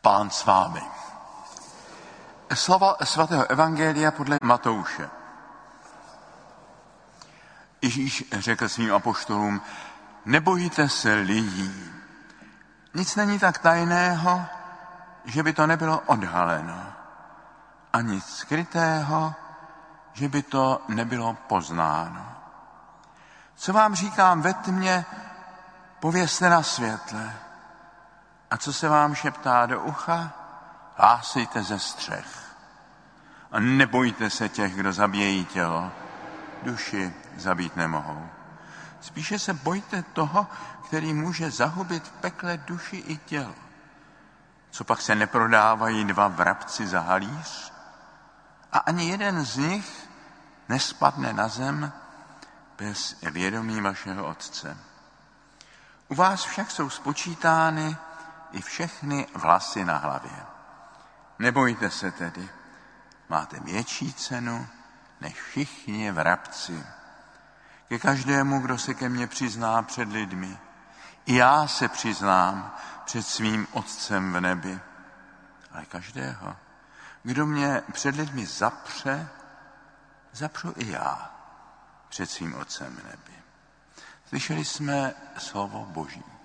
Pán s vámi. Slova svatého evangelia podle Matouše. Ježíš řekl svým apoštolům, nebojte se lidí. Nic není tak tajného, že by to nebylo odhaleno. A nic skrytého, že by to nebylo poznáno. Co vám říkám ve tmě, povězte na světle. A co se vám šeptá do ucha, hlásejte ze střech. A nebojte se těch, kdo zabíjejí tělo. Duši zabít nemohou. Spíše se bojte toho, který může zahubit v pekle duši i tělo. Co pak se neprodávají 2 vrabci za halíř? A ani jeden z nich nespadne na zem bez vědomí vašeho Otce. U vás však jsou spočítány i všechny vlasy na hlavě. Nebojte se tedy, máte větší cenu než všichni vrabci. Ke každému, kdo se ke mně přizná před lidmi, i já se přiznám před svým Otcem v nebi. Ale každého, kdo mě před lidmi zapře, zapřu i já před svým Otcem v nebi. Slyšeli jsme slovo Boží.